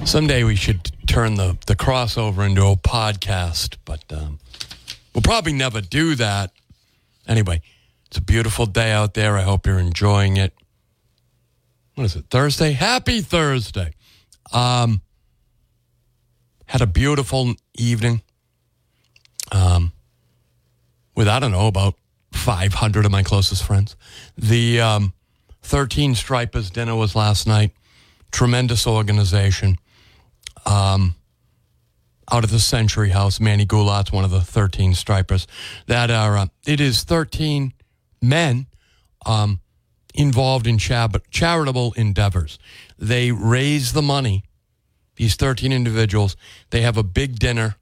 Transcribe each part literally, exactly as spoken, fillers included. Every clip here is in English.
Someday we should turn the, the crossover into a podcast, but um, we'll probably never do that. Anyway, it's a beautiful day out there. I hope you're enjoying it. What is it, Thursday? Happy Thursday. Um, had a beautiful evening um, with, I don't know, about five hundred of my closest friends. The um, thirteen Stripers dinner was last night. Tremendous organization. Um, out of the Century House, Manny Goulart's one of the thirteen Stripers. That are, uh, it is thirteen men um, involved in chab- charitable endeavors. They raise the money, these thirteen individuals. They have a big dinner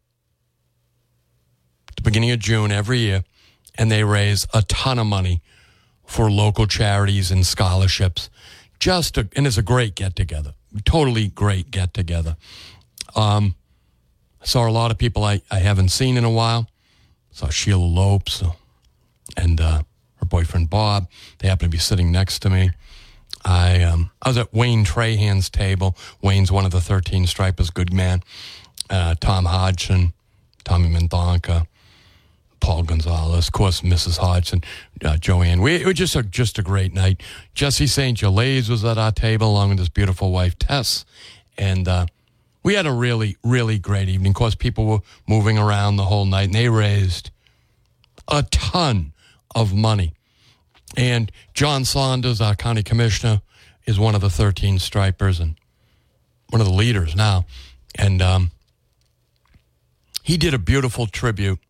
at the beginning of June every year, and they raise a ton of money for local charities and scholarships. Just a, and it's a great get-together. Totally great get-together. Um, I saw a lot of people I, I haven't seen in a while. Saw Sheila Lopes and uh, her boyfriend Bob. They happened to be sitting next to me. I um, I was at Wayne Trahan's table. Wayne's one of the thirteen Stripers, good man. Uh, Tom Hodgson, Tommy Mendonca, Paul Gonzalez, of course, Missus Hodgson, uh, Joanne. We, it was just a, just a great night. Jesse Saint Gelais was at our table along with his beautiful wife, Tess. And uh, we had a really, really great evening. Of course, people were moving around the whole night, and they raised a ton of money. And John Saunders, our county commissioner, is one of the thirteen Stripers and one of the leaders now. And um, he did a beautiful tribute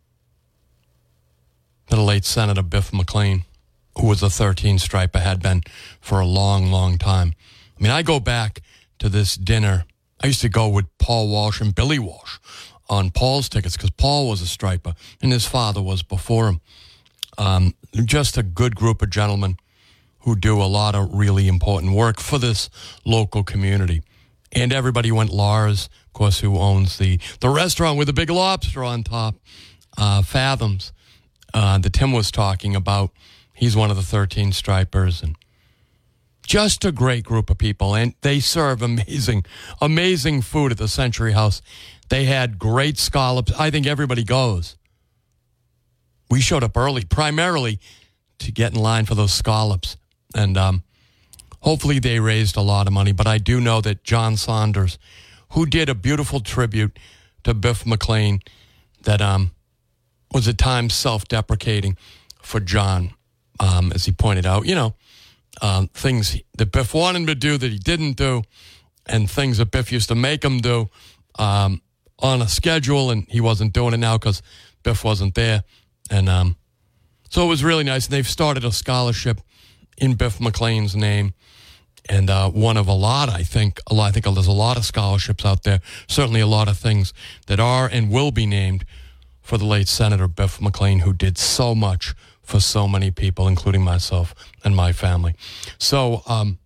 to the late Senator Biff McLean, who was a thirteen Striper, had been for a long, long time. I mean, I go back to this dinner. I used to go with Paul Walsh and Billy Walsh on Paul's tickets because Paul was a Striper and his father was before him. Um, just a good group of gentlemen who do a lot of really important work for this local community. And everybody went. Lars, of course, who owns the, the restaurant with the big lobster on top, uh, Fathoms. Uh, that Tim was talking about. He's one of the thirteen Stripers, and just a great group of people. And they serve amazing, amazing food at the Century House. They had great scallops. I think everybody goes. We showed up early, primarily to get in line for those scallops. And um, hopefully they raised a lot of money. But I do know that John Saunders, who did a beautiful tribute to Biff McLean, that um. was at times self-deprecating for John, um, as he pointed out. You know, um, things that Biff wanted him to do that he didn't do, and things that Biff used to make him do um, on a schedule, and he wasn't doing it now because Biff wasn't there. And um, so it was really nice. And they've started a scholarship in Biff McLean's name, and uh, one of a lot, I think. A lot, I think there's a lot of scholarships out there, certainly a lot of things that are and will be named for the late Senator Biff McLean, who did so much for so many people, including myself and my family. So um,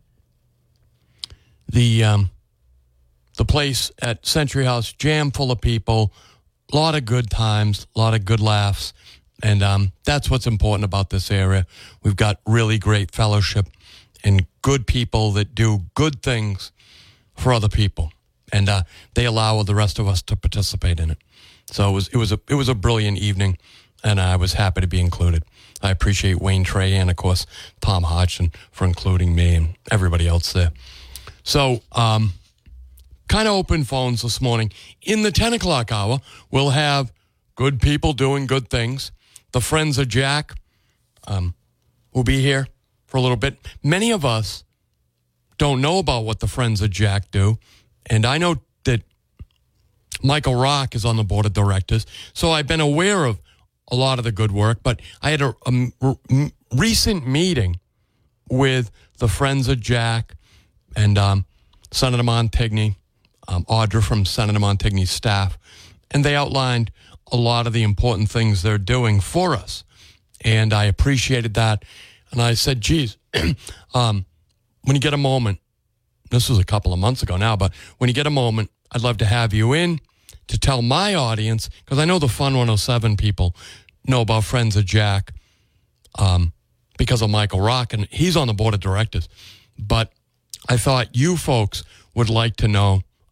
the um, the place at Century House, jam full of people, a lot of good times, a lot of good laughs, and um, that's what's important about this area. We've got really great fellowship and good people that do good things for other people, and uh, they allow the rest of us to participate in it. So it was it was a it was a brilliant evening, and I was happy to be included. I appreciate Wayne Trey and, of course, Tom Hodgson for including me and everybody else there. So um, kind of open phones this morning. In the ten o'clock hour, we'll have good people doing good things. The Friends of Jack um, will be here for a little bit. Many of us don't know about what the Friends of Jack do, and I know that Michael Rock is on the board of directors, so I've been aware of a lot of the good work, but I had a, a, a recent meeting with the Friends of Jack and um, Senator Montigny, um, Audra from Senator Montigny's staff, and they outlined a lot of the important things they're doing for us, and I appreciated that, and I said, geez, um, when you get a moment, this was a couple of months ago now, but when you get a moment, I'd love to have you in to tell my audience, because I know the Fun one oh seven people know about Friends of Jack um, because of Michael Rock, and he's on the board of directors. But I thought you folks would like to know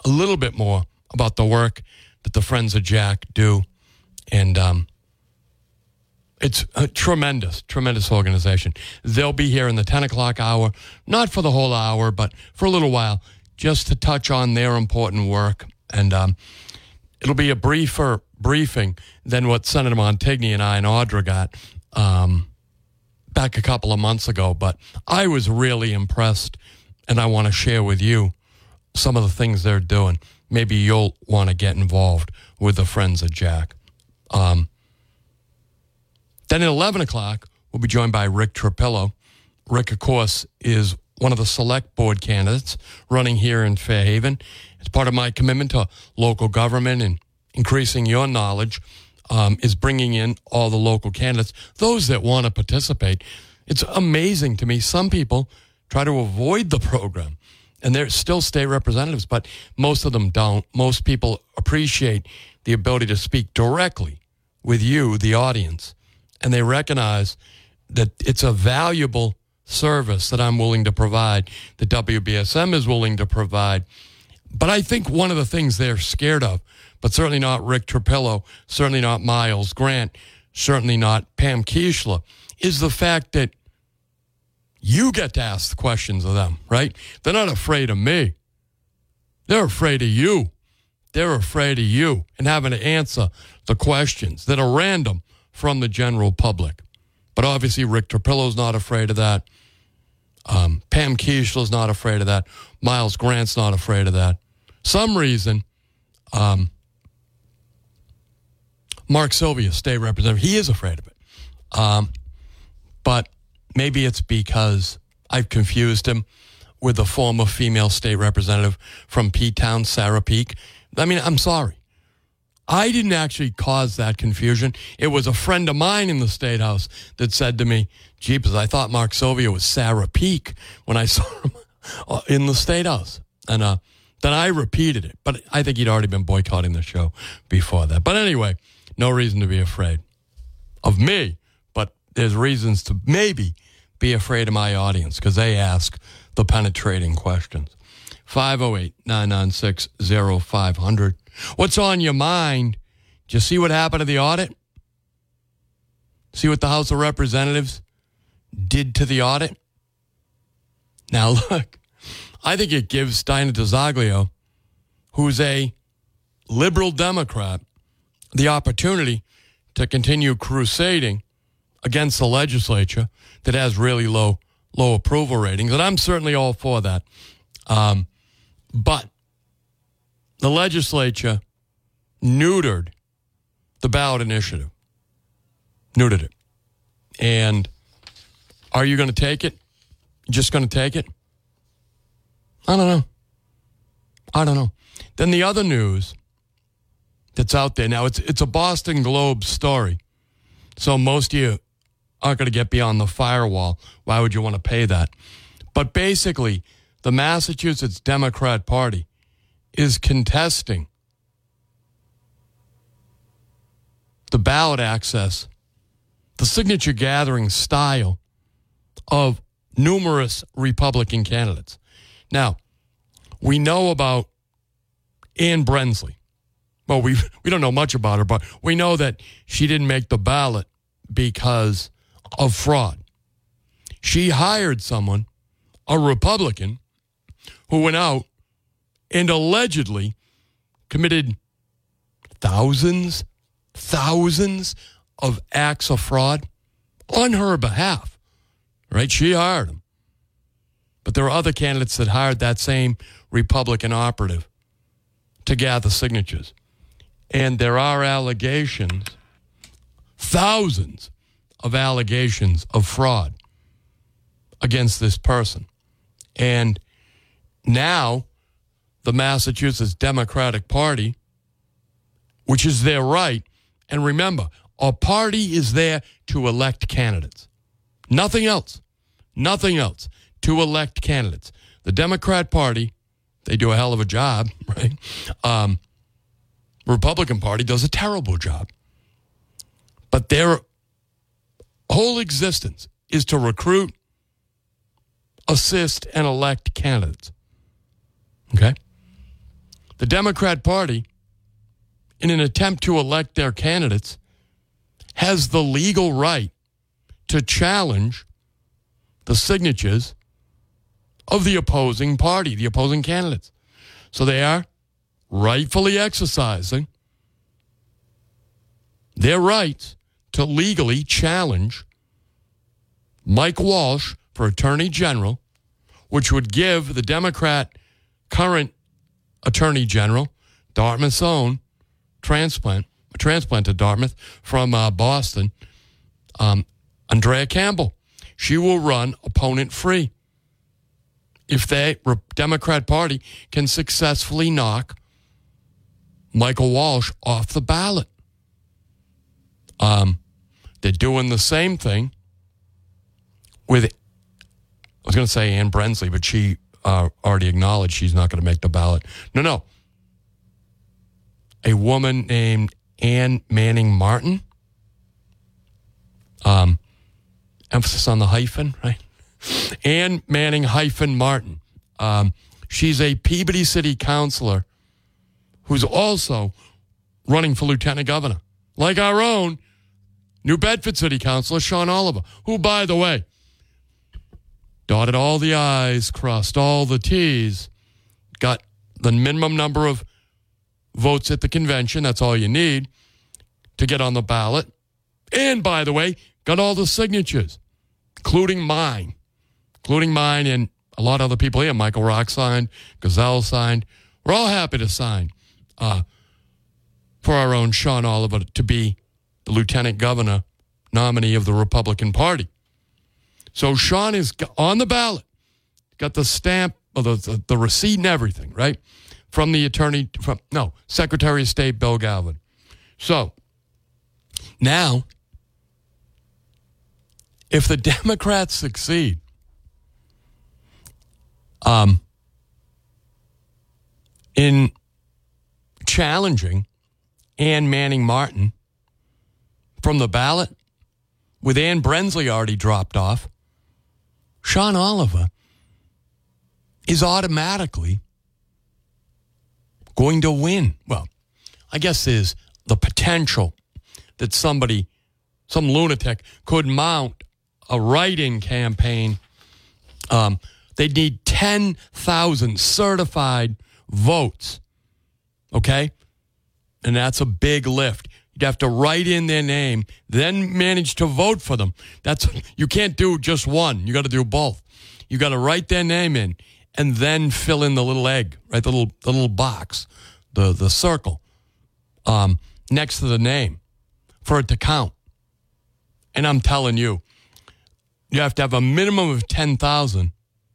a little bit more about the work that the Friends of Jack do. And um, it's a tremendous, tremendous organization. They'll be here in the ten o'clock hour, not for the whole hour, but for a little while, just to touch on their important work. And um, it'll be a briefer briefing than what Senator Montigny and I and Audra got um, back a couple of months ago. But I was really impressed, and I want to share with you some of the things they're doing. Maybe you'll want to get involved with the Friends of Jack. Um, then at eleven o'clock, we'll be joined by Rick Trapillo. Rick, of course, is one of the select board candidates running here in Fairhaven. It's part of my commitment to local government and increasing your knowledge, um, is bringing in all the local candidates, those that want to participate. It's amazing to me. Some people try to avoid the program, and they're still state representatives, but most of them don't. Most people appreciate the ability to speak directly with you, the audience, and they recognize that it's a valuable service that I'm willing to provide, that W B S M is willing to provide. But I think one of the things they're scared of, but certainly not Rick Trapillo, certainly not Miles Grant, certainly not Pam Kishla, is the fact that you get to ask the questions of them, right? They're not afraid of me. They're afraid of you. They're afraid of you and having to answer the questions that are random from the general public. But obviously, Rick Trapillo's not afraid of that. Um, Pam Kishla's not afraid of that. Miles Grant's not afraid of that. Some reason, um, Mark Sylvia, state representative, he is afraid of it. Um, but maybe it's because I've confused him with the former female state representative from P-Town, Sarah Peak. I mean, I'm sorry. I didn't actually cause that confusion. It was a friend of mine in the State House that said to me, jeepers, I thought Mark Sylvia was Sarah Peak when I saw him in the State House. And uh, then I repeated it. But I think he'd already been boycotting the show before that. But anyway, no reason to be afraid of me. But there's reasons to maybe be afraid of my audience because they ask the penetrating questions. five oh eight, nine nine six, oh five hundred. What's on your mind? Did you see what happened to the audit? See what the House of Representatives did to the audit? Now, look, I think it gives Diana DiZoglio, who's a liberal Democrat, the opportunity to continue crusading against the legislature that has really low, low approval ratings. And I'm certainly all for that. Um, but the legislature neutered the ballot initiative. Neutered it. And are you going to take it? Just going to take it? I don't know. I don't know. Then the other news that's out there now, it's it's a Boston Globe story. So most of you aren't going to get beyond the firewall. Why would you want to pay that? But basically, the Massachusetts Democrat Party is contesting the ballot access, the signature gathering style of numerous Republican candidates. Now, we know about Ann Brensley. Well, we we don't know much about her, but we know that she didn't make the ballot because of fraud. She hired someone, a Republican, who went out and allegedly committed thousands, thousands of acts of fraud on her behalf, right? She hired him. But there are other candidates that hired that same Republican operative to gather signatures. And there are allegations, thousands of allegations of fraud against this person. And now the Massachusetts Democratic Party, which is their right, and remember, a party is there to elect candidates. Nothing else. Nothing else. To elect candidates. The Democrat Party, they do a hell of a job, right? Um, Republican Party does a terrible job. But their whole existence is to recruit, assist, and elect candidates. Okay? the Democrat Party, in an attempt to elect their candidates, has the legal right to challenge the signatures of the opposing party, the opposing candidates. So they are rightfully exercising their rights to legally challenge Mike Walsh for Attorney General, which would give the Democrat current Attorney General, Dartmouth's own transplant, transplant to Dartmouth from uh, Boston, um, Andrea Campbell. She will run opponent-free if the Democrat Party can successfully knock Michael Walsh off the ballot. Um, they're doing the same thing with, I was going to say Ann Brensley, but she uh, already acknowledged she's not going to make the ballot. No, no. A woman named Ann Manning Martin. Um, emphasis on the hyphen, right? Ann Manning hyphen Martin. Um, she's a Peabody City councilor who's also running for lieutenant governor, like our own New Bedford City Councilor Sean Oliver, who, by the way, dotted all the I's, crossed all the T's, got the minimum number of votes at the convention. That's all you need to get on the ballot. And, by the way, got all the signatures, including mine, including mine and a lot of other people here. Michael Rock signed, Gazelle signed. We're all happy to sign uh, for our own Sean Oliver to be the lieutenant governor nominee of the Republican Party. So Sean is on the ballot, got the stamp, or the, the, the receipt and everything, right? From the attorney, from no, Secretary of State Bill Galvin. So now, if the Democrats succeed, um, in challenging Ann Manning Martin from the ballot, with Ann Brensley already dropped off, Sean Oliver is automatically going to win. Well, I guess there's the potential that somebody, some lunatic, could mount a write-in campaign. Um, they'd need ten thousand certified votes, okay? And that's a big lift. You'd have to write in their name, then manage to vote for them. That's you can't do just one. You got to do both. You got to write their name in and then fill in the little egg, right? The little the little box, the the circle um, next to the name for it to count. And I'm telling you, you have to have a minimum of ten thousand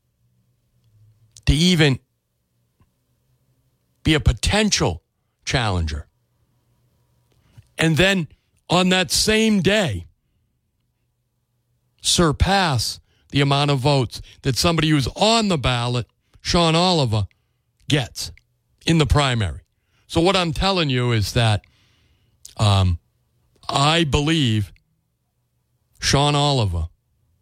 to even be a potential challenger. And then on that same day, surpass the amount of votes that somebody who's on the ballot, Sean Oliver, gets in the primary. So what I'm telling you is that um, I believe Sean Oliver,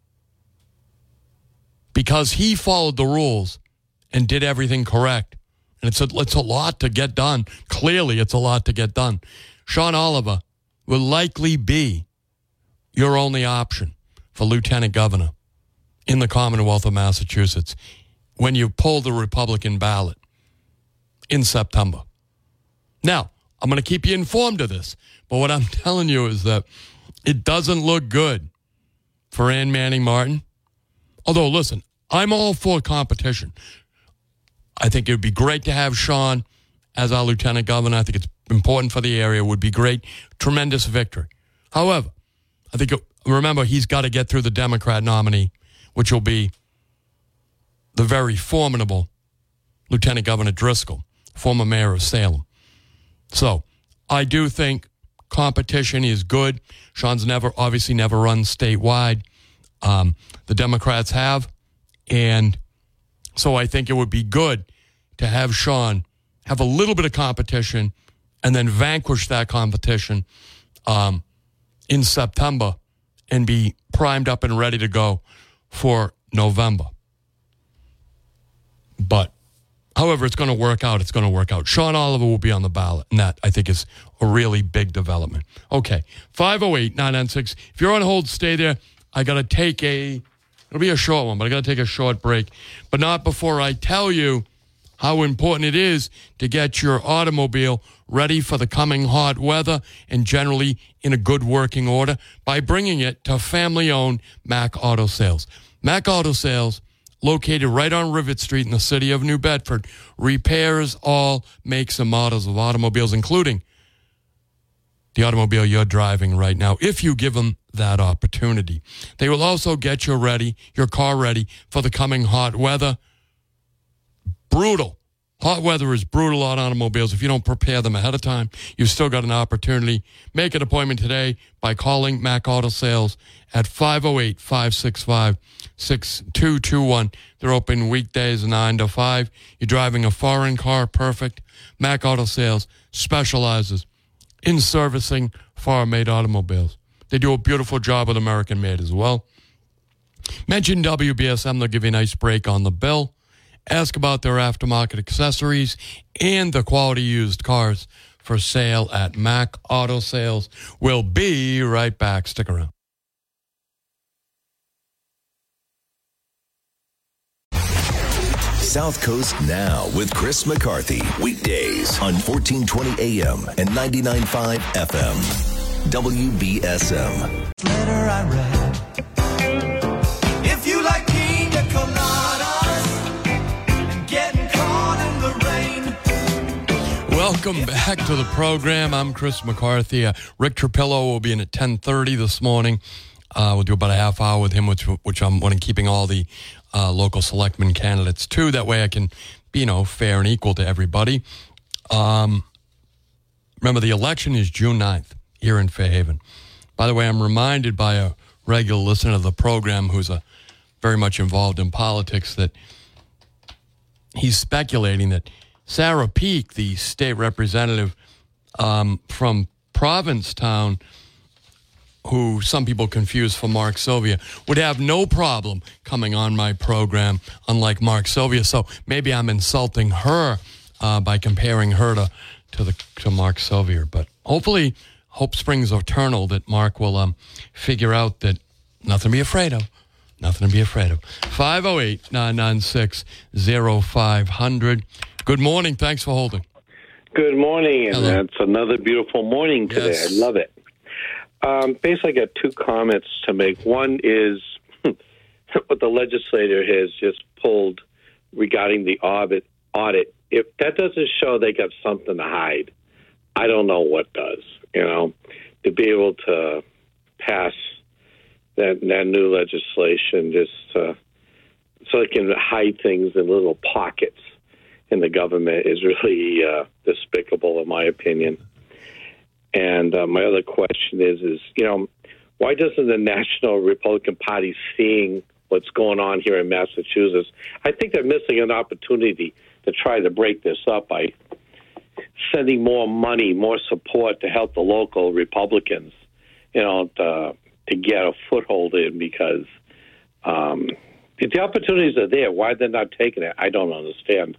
because he followed the rules and did everything correct, and it's a, it's a lot to get done. Clearly, it's a lot to get done. Sean Oliver will likely be your only option for lieutenant governor in the Commonwealth of Massachusetts when you pull the Republican ballot in September. Now, I'm going to keep you informed of this, but what I'm telling you is that it doesn't look good for Ann Manning Martin. Although, listen, I'm all for competition. I think it would be great to have Sean as our lieutenant governor. I think it's important for the area. It would be great. Tremendous victory. However, I think, it, remember, he's got to get through the Democrat nominee, which will be the very formidable Lieutenant Governor Driscoll, former mayor of Salem. So I do think competition is good. Sean's never, obviously never run statewide. Um, the Democrats have. And so I think it would be good to have Sean have a little bit of competition and then vanquish that competition um, in September and be primed up and ready to go for November. But However, it's going to work out. It's going to work out. Sean Oliver will be on the ballot, and that, I think, is a really big development. Okay, five oh eight, nine nine six. If you're on hold, stay there. I got to take a, it'll be a short one, but I got to take a short break. But not before I tell you how important it is to get your automobile ready for the coming hot weather and generally in a good working order by bringing it to family-owned Mac Auto Sales. Mac Auto Sales, located right on Rivet Street in the city of New Bedford, repairs all makes and models of automobiles, including the automobile you're driving right now, if you give them that opportunity. They will also get you ready, your car ready for the coming hot weather. Brutal. Hot weather is brutal on automobiles. If you don't prepare them ahead of time, you've still got an opportunity. Make an appointment today by calling Mac Auto Sales at five oh eight, five six five, six two two one. They're open weekdays nine to five. You're driving a foreign car, perfect. Mac Auto Sales specializes in servicing foreign-made automobiles. They do a beautiful job with American-made as well. Mention W B S M. They'll give you a nice break on the bill. Ask about their aftermarket accessories and the quality used cars for sale at Mac Auto Sales. We'll be right back. Stick around. South Coast Now with Chris McCarthy. Weekdays on fourteen twenty A M and ninety-nine point five F M. W B S M. Letter I read. If you like pina coladas and getting caught in the rain. Welcome back to the program. I'm Chris McCarthy. Uh, Rick Trapillo will be in at ten thirty this morning. Uh, we'll do about a half hour with him, which which I'm wanting keeping all the uh, local selectmen candidates too. That way I can be, you know, fair and equal to everybody. Um, remember, the election is June ninth here in Fairhaven. By the way, I'm reminded by a regular listener of the program who's a very much involved in politics that he's speculating that Sarah Peake, the state representative um, from Provincetown, who some people confuse for Mark Sylvia, would have no problem coming on my program, unlike Mark Sylvia. So maybe I'm insulting her uh, by comparing her to to the to Mark Sylvia. But hopefully, hope springs eternal that Mark will um, figure out that nothing to be afraid of. Nothing to be afraid of. five oh eight, nine nine six, oh five hundred. Good morning. Thanks for holding. Good morning, and Hello. It's another beautiful morning today. Yes. I love it. Um, basically, I got two comments to make. One is what the legislator has just pulled regarding the audit. Audit. If that doesn't show they got something to hide, I don't know what does. You know, to be able to pass that that new legislation just uh, so they can hide things in little pockets in the government is really uh, despicable, in my opinion. And uh, my other question is, is, you know, why doesn't the National Republican Party, seeing what's going on here in Massachusetts, I think they're missing an opportunity to try to break this up by sending more money, more support to help the local Republicans, you know, to, to get a foothold in, because um, if the opportunities are there, why they're not taking it, I don't understand.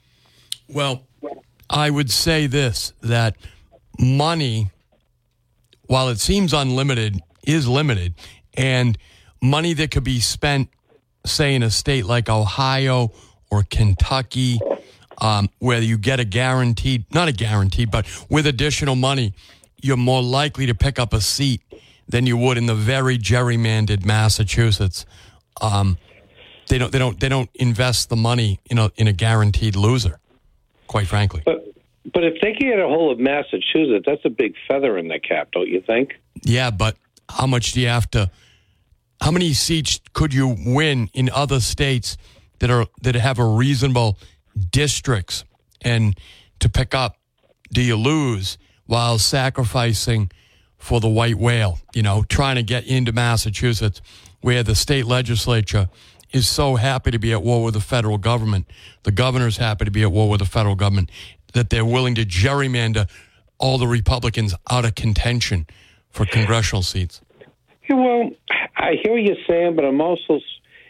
Well, I would say this, that money, while it seems unlimited, is limited. And money that could be spent, say, in a state like Ohio or Kentucky, um, where you get a guaranteed, not a guaranteed, but with additional money, you're more likely to pick up a seat than you would in the very gerrymandered Massachusetts. Um, they don't, they don't, they don't invest the money, you know, in a guaranteed loser, quite frankly. But But if they get a hold of Massachusetts, that's a big feather in their cap, don't you think? Yeah, but how much do you have to, how many seats could you win in other states that are that have a reasonable districts? And to pick up, do you lose while sacrificing for the white whale, you know, trying to get into Massachusetts, where the state legislature is so happy to be at war with the federal government. The governor's happy to be at war with the federal government, that they're willing to gerrymander all the Republicans out of contention for congressional seats. Yeah, well, I hear what you're saying, but I'm also,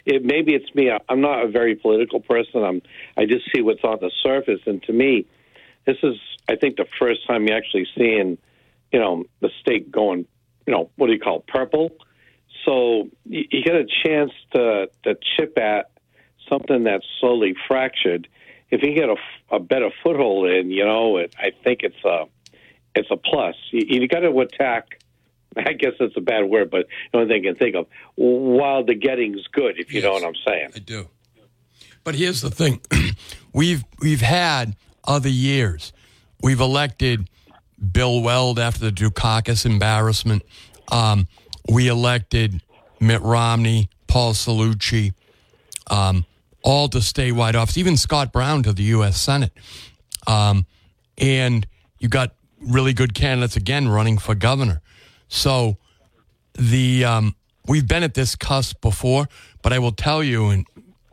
it, maybe it's me. I'm not a very political person. I'm. I just see what's on the surface, and to me, this is, I think, the first time you're actually seeing, you know, the state going, you know, what do you call it, purple? So you, you get a chance to, to chip at something that's slowly fractured. If you get a, a better foothold in, you know, it, I think it's a, it's a plus. You, you got to attack, I guess that's a bad word, but the only thing I can think of, while the getting's good, if you yes, know what I'm saying. I do. But here's the thing. we've we've had other years. We've elected Bill Weld after the Dukakis embarrassment. Um, we elected Mitt Romney, Paul Cellucci, um, all to statewide office, even Scott Brown to the U S Senate. Um, and you got really good candidates again running for governor. So the um, we've been at this cusp before, but I will tell you, and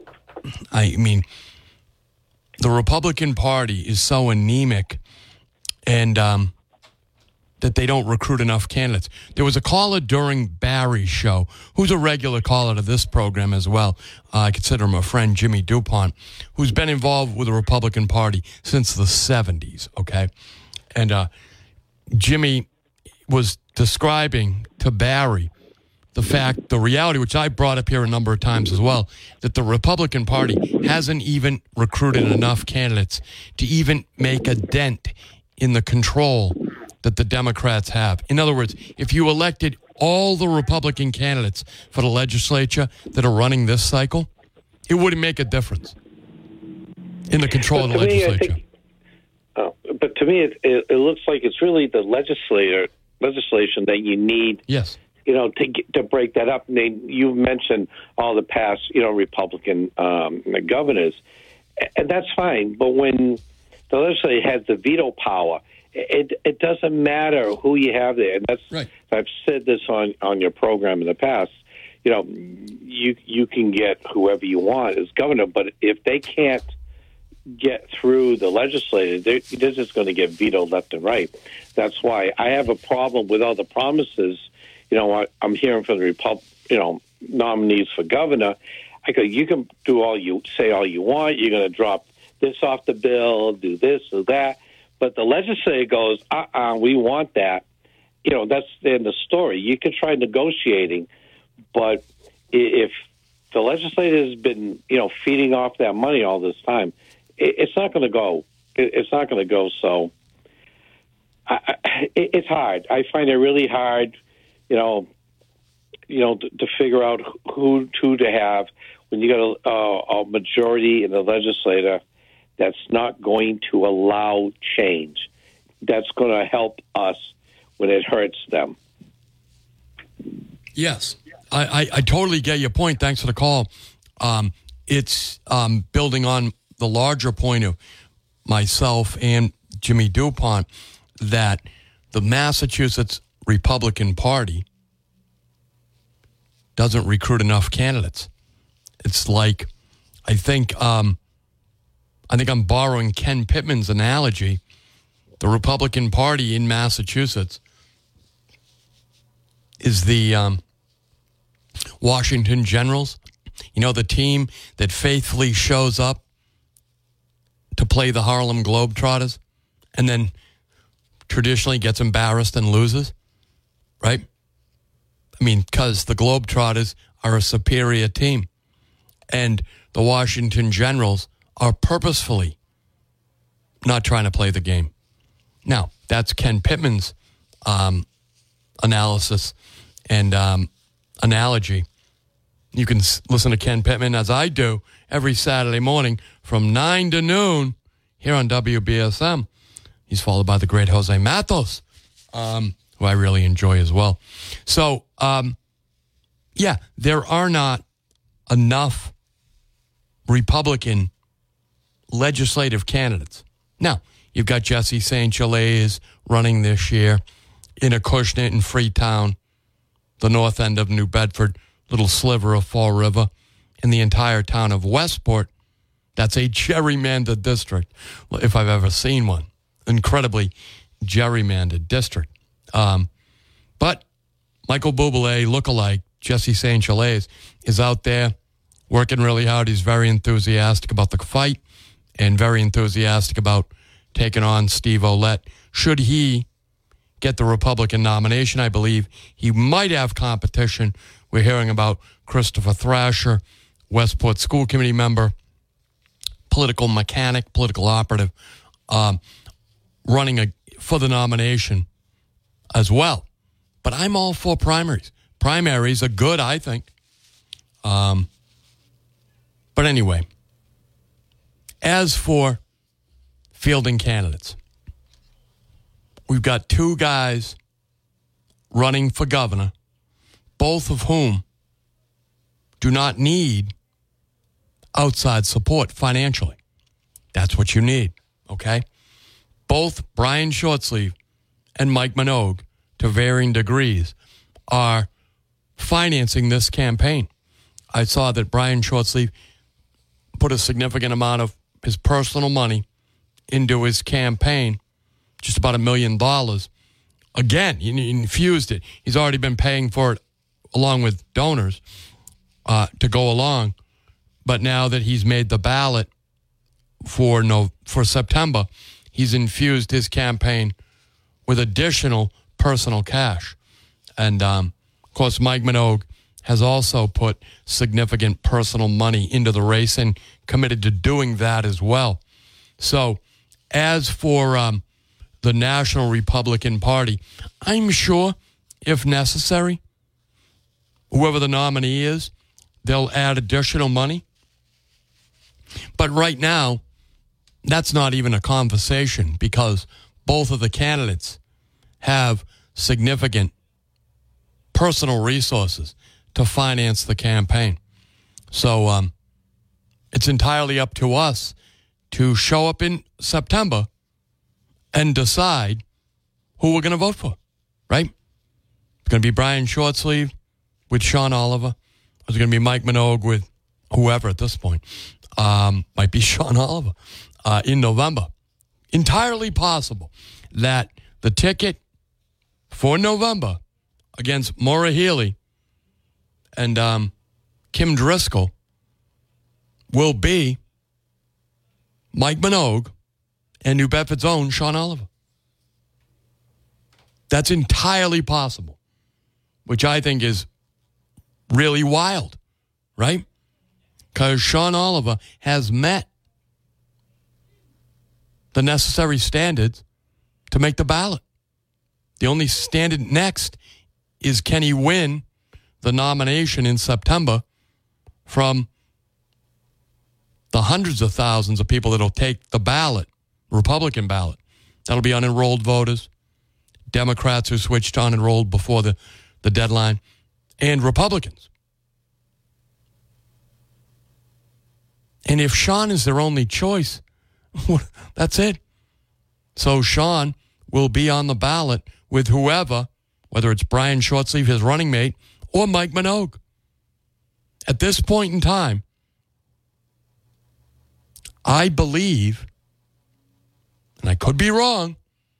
I mean, the Republican Party is so anemic and um, that they don't recruit enough candidates. There was a caller during Barry's show, who's a regular caller to this program as well. Uh, I consider him a friend, Jimmy DuPont, who's been involved with the Republican Party since the seventies, okay? And uh, Jimmy was describing to Barry the fact, the reality, which I brought up here a number of times as well, that the Republican Party hasn't even recruited enough candidates to even make a dent in the control that the Democrats have. In other words, if you elected all the Republican candidates for the legislature that are running this cycle, it wouldn't make a difference in the control of the legislature. Me, think, oh, but to me, it, it, it looks like it's really the legislator legislation that you need. Yes. You know, to to break that up. And they, you mentioned all the past, you know, Republican um, governors, and that's fine. But when the legislature has the veto power, it it doesn't matter who you have there. And that's right. I've said this on, on your program in the past. You know, you you can get whoever you want as governor, but if they can't get through the legislature, they're, they're just going to get vetoed left and right. That's why I have a problem with all the promises. You know, I, I'm hearing from the Repub, you know, nominees for governor. I go, you can do all you say all you want. You're going to drop this off the bill, do this or that. But the legislature goes, uh-uh, we want that. You know, that's the end of the story. You can try negotiating, but if the legislature has been, you know, feeding off that money all this time, it, it's not going to go. It, it's not going to go. So I, I, it, it's hard. I find it really hard. You know, you know, to, to figure out who who to have when you got a, a, a majority in the legislature that's not going to allow change. That's going to help us when it hurts them. Yes, I, I, I totally get your point. Thanks for the call. Um, it's um, building on the larger point of myself and Jimmy DuPont that the Massachusetts Republican Party doesn't recruit enough candidates. It's like, I think, um, I think I'm borrowing Ken Pittman's analogy. The Republican Party in Massachusetts is the um, Washington Generals. You know, the team that faithfully shows up to play the Harlem Globetrotters and then traditionally gets embarrassed and loses. Right? I mean, because the Globetrotters are a superior team. And the Washington Generals are purposefully not trying to play the game. Now, that's Ken Pittman's um, analysis and um, analogy. You can s- listen to Ken Pittman, as I do, every Saturday morning from nine to noon here on W B S M. He's followed by the great Jose Matos. Um who I really enjoy as well. So, um, yeah, there are not enough Republican legislative candidates. Now, you've got Jesse Saint Gelais running this year in Acushnet in Freetown, the north end of New Bedford, little sliver of Fall River, and the entire town of Westport. That's a gerrymandered district, if I've ever seen one. Incredibly gerrymandered district. Um, but Michael Bublé, lookalike, Jesse Saint Gelais, is out there working really hard. He's very enthusiastic about the fight and very enthusiastic about taking on Steve Ouellette. Should he get the Republican nomination, I believe he might have competition. We're hearing about Christopher Thrasher, Westport School Committee member, political mechanic, political operative, um, running a, for the nomination as well. But I'm all for primaries. Primaries are good, I think. Um, but anyway, as for fielding candidates, we've got two guys running for governor, both of whom do not need outside support financially. That's what you need, okay? Both Brian Shortsleeve and Mike Minogue, to varying degrees, are financing this campaign. I saw that Brian Shortsleeve put a significant amount of his personal money into his campaign, just about a million dollars. Again, he infused it. He's already been paying for it along with donors uh, to go along. But now that he's made the ballot for no for September, he's infused his campaign with additional personal cash. And, um, of course, Mike Minogue has also put significant personal money into the race and committed to doing that as well. So as for um, the National Republican Party, I'm sure, if necessary, whoever the nominee is, they'll add additional money. But right now, that's not even a conversation because both of the candidates have significant personal resources to finance the campaign. So um, it's entirely up to us to show up in September and decide who we're going to vote for, right? It's going to be Brian Shortsleeve with Sean Oliver. It's going to be Mike Minogue with whoever at this point. Um, might be Sean Oliver uh, in November. Entirely possible that the ticket for November against Maura Healey and um, Kim Driscoll will be Mike Minogue and New Bedford's own Sean Oliver. That's entirely possible, which I think is really wild, right? Because Sean Oliver has met the necessary standards to make the ballot. The only standard next is can he win the nomination in September from the hundreds of thousands of people that will take the ballot, Republican ballot. That'll be unenrolled voters, Democrats who switched to unenrolled before the, the deadline, and Republicans. And if Sean is their only choice, that's it. So Sean will be on the ballot with whoever, whether it's Brian Shortsleeve, his running mate, or Mike Minogue. At this point in time, I believe, and I could be wrong,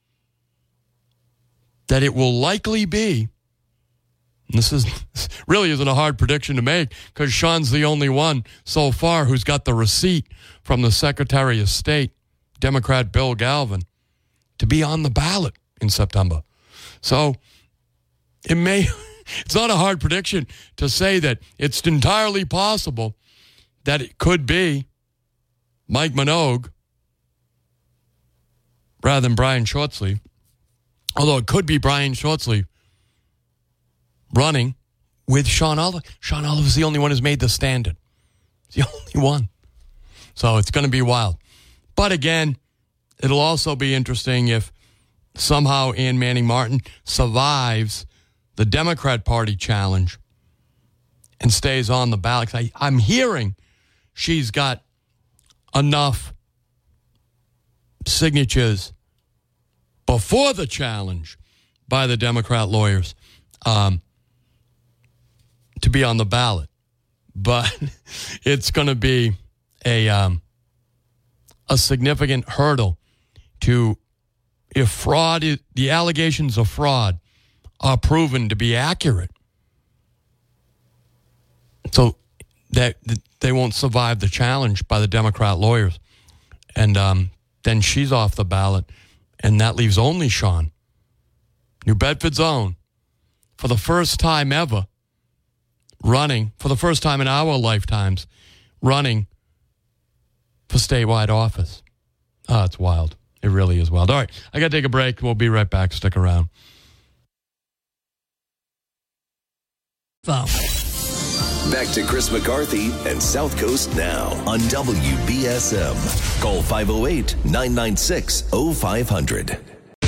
that it will likely be, and this is this really isn't a hard prediction to make because Sean's the only one so far who's got the receipt from the Secretary of State, Democrat Bill Galvin, to be on the ballot in September. So it may, it's not a hard prediction to say that it's entirely possible that it could be Mike Minogue rather than Brian Shortsleeve. Although it could be Brian Shortsleeve running with Sean Oliver. Sean Oliver is the only one who's made the standard. He's the only one. So it's going to be wild. But again, it'll also be interesting if somehow Ann Manning Martin survives the Democrat Party challenge and stays on the ballot. I, I'm hearing she's got enough signatures before the challenge by the Democrat lawyers um, to be on the ballot. But it's going to be a um, a significant hurdle to, if fraud, is, the allegations of fraud are proven to be accurate. So that, that they won't survive the challenge by the Democrat lawyers. And um, then she's off the ballot, and that leaves only Sean, New Bedford's own, for the first time ever, running, for the first time in our lifetimes, running for statewide office. Oh, it's wild. It really is wild. All right, I got to take a break. We'll be right back. Stick around. Back to Chris McCarthy and South Coast Now on W B S M. Call five oh eight, nine nine six, oh five hundred.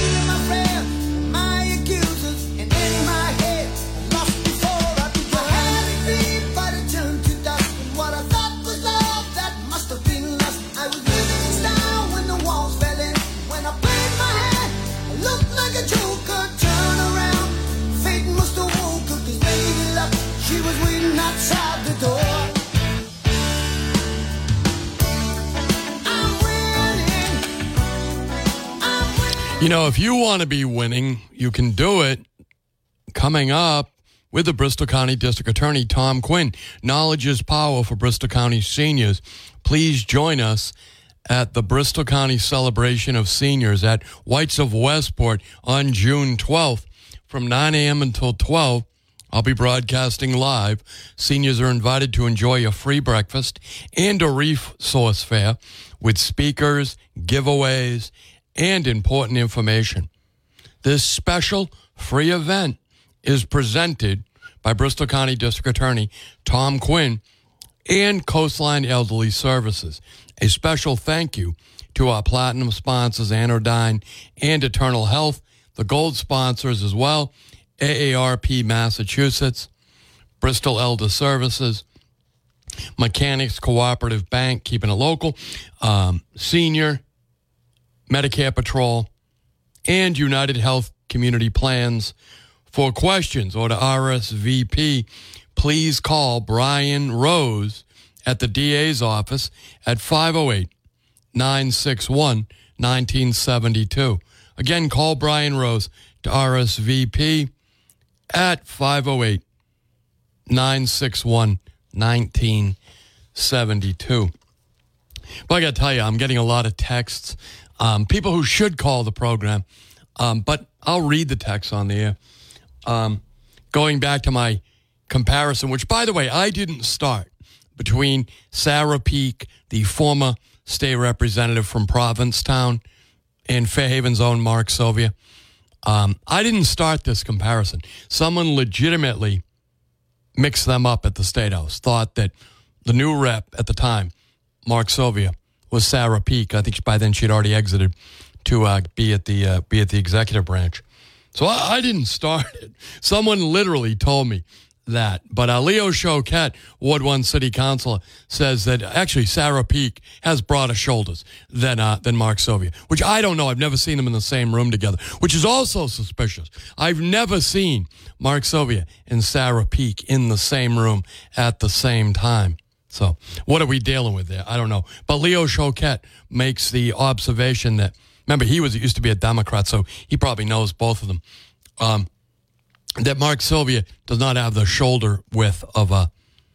You know, if you want to be winning, you can do it. Coming up with the Bristol County District Attorney, Tom Quinn. Knowledge is power for Bristol County seniors. Please join us at the Bristol County Celebration of Seniors at Whites of Westport on June twelfth from nine a.m. until twelve. I'll be broadcasting live. Seniors are invited to enjoy a free breakfast and a resource fair with speakers, giveaways, and important information. This special free event is presented by Bristol County District Attorney Tom Quinn and Coastline Elderly Services. A special thank you to our platinum sponsors, Anodyne and Eternal Health, the gold sponsors as well, A A R P Massachusetts, Bristol Elder Services, Mechanics Cooperative Bank, keeping it local, um, Senior, Medicare Patrol, and United Health Community Plans. For questions or to R S V P, please call Brian Rose at the D A's office at five oh eight, nine six one, one nine seven two. Again, call Brian Rose to R S V P at five oh eight, nine six one, one nine seven two. But I got to tell you, I'm getting a lot of texts. Um, people who should call the program, um, but I'll read the text on the air. Um, going back to my comparison, which, by the way, I didn't start, between Sarah Peak, the former state representative from Provincetown, and Fairhaven's own Mark Sylvia. Um, I didn't start this comparison. Someone legitimately mixed them up at the State House, thought that the new rep at the time, Mark Sylvia, was Sarah Peak. I think by then she'd already exited to uh, be at the uh, be at the executive branch. So I, I didn't start it. Someone literally told me that. But uh, Leo Choquette, Ward one City Councilor, says that actually Sarah Peak has broader shoulders than uh, than Mark Sylvia, which I don't know. I've never seen them in the same room together, which is also suspicious. I've never seen Mark Sylvia and Sarah Peak in the same room at the same time. So what are we dealing with there? I don't know. But Leo Choquette makes the observation that, remember, he was used to be a Democrat, so he probably knows both of them, um, that Mark Sylvia does not have the shoulder width of a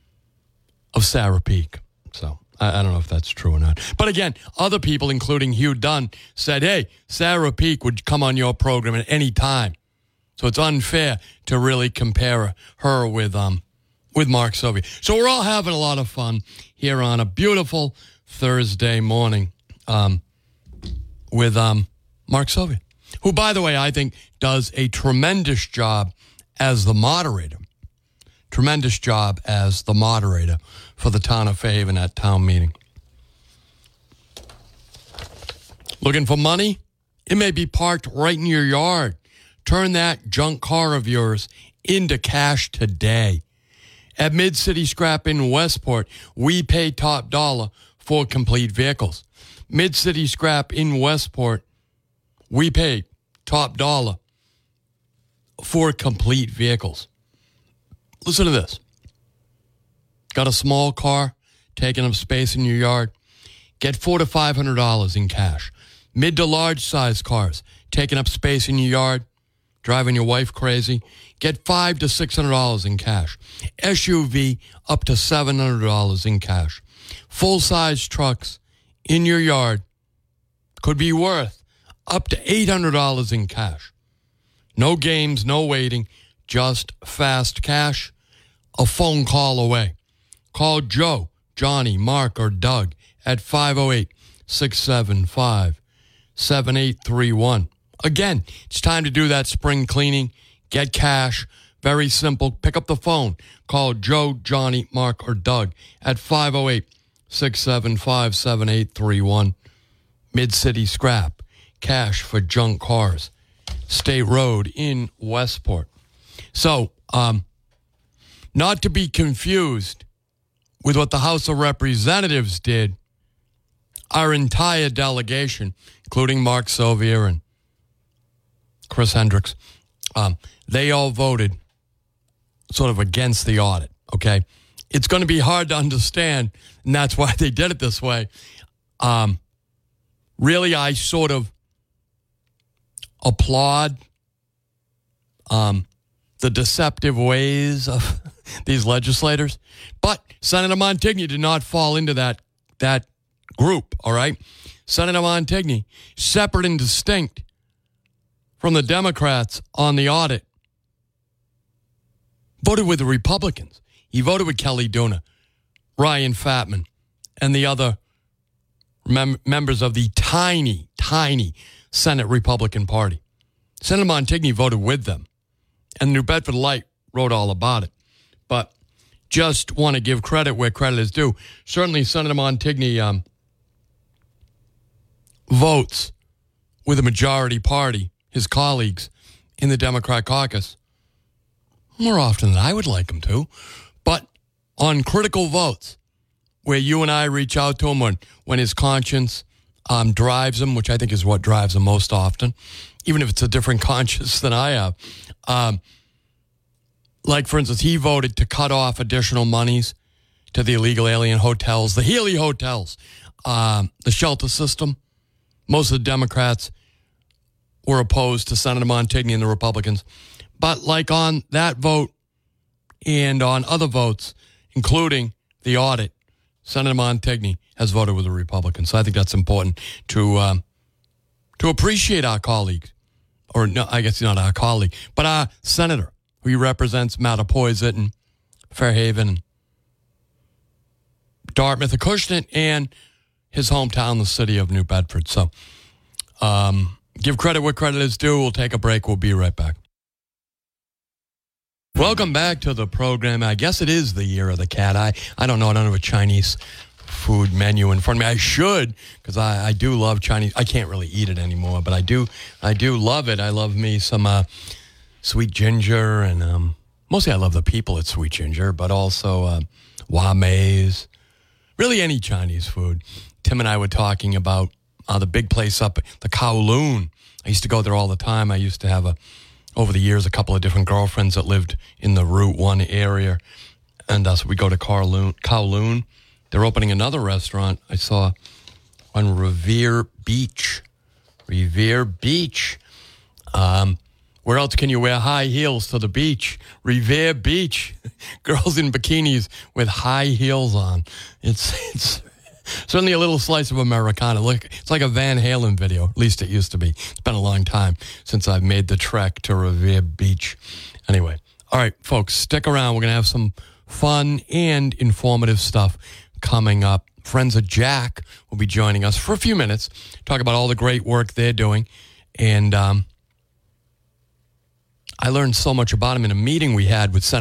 of Sarah Peak. So I, I don't know if that's true or not. But again, other people, including Hugh Dunn, said, hey, Sarah Peak would come on your program at any time. So it's unfair to really compare her with um with Mark Sylvia. So we're all having a lot of fun here on a beautiful Thursday morning um, with um, Mark Sylvia, who, by the way, I think does a tremendous job as the moderator. Tremendous job as the moderator for the town of Fairhaven at town meeting. Looking for money? It may be parked right in your yard. Turn that junk car of yours into cash today. At Mid-City Scrap in Westport, we pay top dollar for complete vehicles. Mid-City Scrap in Westport, we pay top dollar for complete vehicles. Listen to this. Got a small car taking up space in your yard? Get four to five hundred dollars in cash. Mid to large size cars taking up space in your yard? driving your wife crazy? Get five to six hundred dollars in cash. S U V up to seven hundred dollars in cash. Full-size trucks in your yard could be worth up to eight hundred dollars in cash. No games, no waiting, just fast cash. A phone call away. Call Joe, Johnny, Mark, or Doug at five oh eight, six seven five, seven eight three one. Again, it's time to do that spring cleaning. Get cash. Very simple. Pick up the phone. Call Joe, Johnny, Mark, or Doug at five oh eight, six seven five, seven eight three one. Mid-City Scrap. Cash for junk cars. State Road in Westport. So, um, not to be confused with what the House of Representatives did, our entire delegation, including Mark Sylvia and Chris Hendricks, um, they all voted sort of against the audit, okay? It's going to be hard to understand, and that's why they did it this way. Um, really, I sort of applaud um, the deceptive ways of these legislators. But Senator Montigny did not fall into that that group, all right? Senator Montigny, separate and distinct from the Democrats on the audit, voted with the Republicans. He voted with Kelly Duna, Ryan Fatman, and the other mem- members of the tiny, tiny Senate Republican Party. Senator Montigny voted with them, and the New Bedford Light wrote all about it. But just want to give credit where credit is due. Certainly, Senator Montigny um, votes with a majority party, his colleagues in the Democrat caucus, more often than I would like him to. But on critical votes, where you and I reach out to him when, when his conscience um, drives him, which I think is what drives him most often, even if it's a different conscience than I have. Um, like, for instance, he voted to cut off additional monies to the illegal alien hotels, the Healy hotels, um, the shelter system. Most of the Democrats were opposed to Senator Montigny and the Republicans. But like on that vote and on other votes, including the audit, Senator Montigny has voted with the Republicans. So I think that's important to um, to appreciate our colleagues. Or no, I guess not our colleague, but our senator who represents Mattapoisett and Fairhaven and Dartmouth, Acushnet, and his hometown, the city of New Bedford. So um, give credit where credit is due. We'll take a break. We'll be right back. Welcome back to the program. I guess it is the year of the cat. I, I don't know. I don't have a Chinese food menu in front of me. I should, because I, I do love Chinese. I can't really eat it anymore, but I do I do love it. I love me some uh, Sweet Ginger, and um, mostly I love the people at Sweet Ginger, but also uh, Wame's, really any Chinese food. Tim and I were talking about uh, the big place up, the Kowloon. I used to go there all the time. I used to have, a over the years, a couple of different girlfriends that lived in the Route one area, and uh, so we go to Kowloon. Kowloon. They're opening another restaurant I saw on Revere Beach. Revere Beach. Um, where else can you wear high heels to the beach? Revere Beach. Girls in bikinis with high heels on. It's it's certainly a little slice of Americana. Look, it's like a Van Halen video. At least it used to be. It's been a long time since I've made the trek to Revere Beach. Anyway, all right, folks, stick around. We're going to have some fun and informative stuff coming up. Friends of Jack will be joining us for a few minutes, talk about all the great work they're doing. And um, I learned so much about them in a meeting we had with Senator